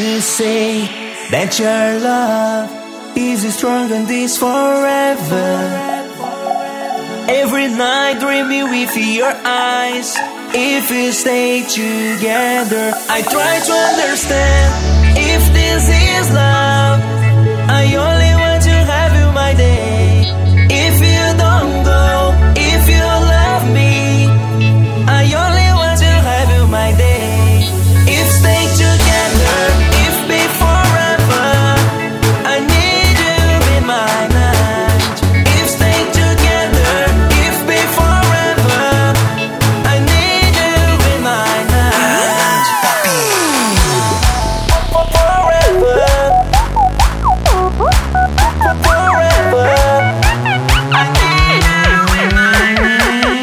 You say that your love is stronger than this forever. Every night dreaming with your eyes, if we stay together. I try to understand if this is love. I only want to have you my day. If you don't go, if you love me, I only want to have you my day. If stay together, if be forever, I need you be my night. If stay together, if be forever, I need you be my night. Forever, forever, I need you be my night.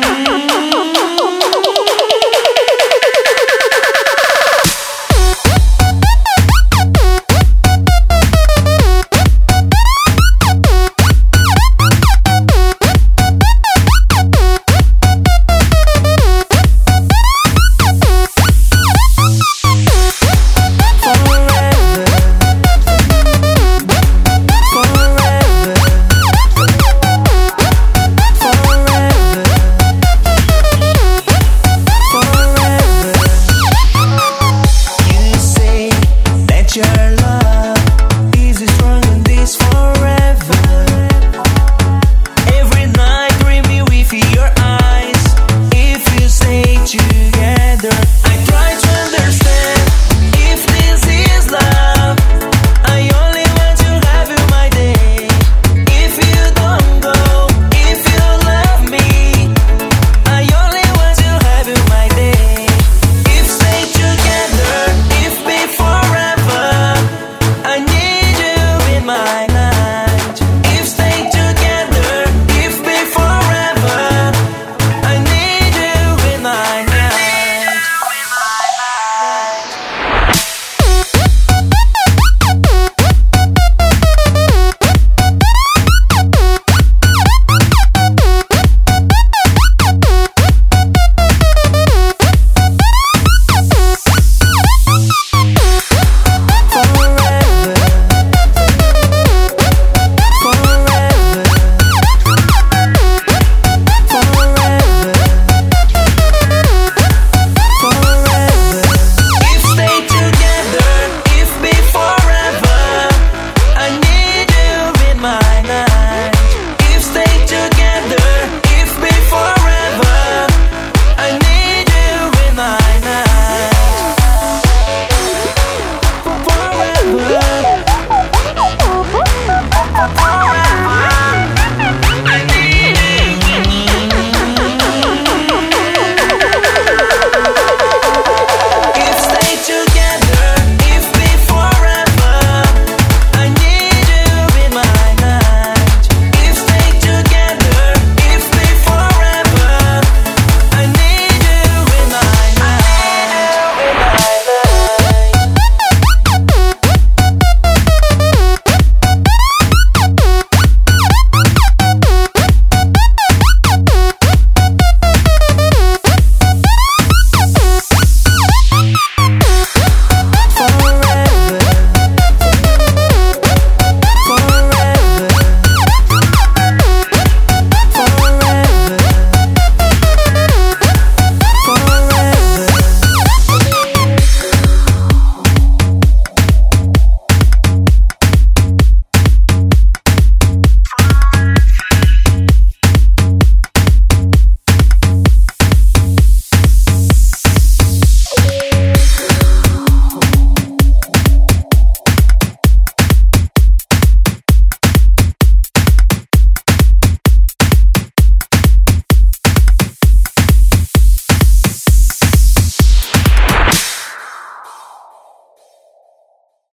You say that you're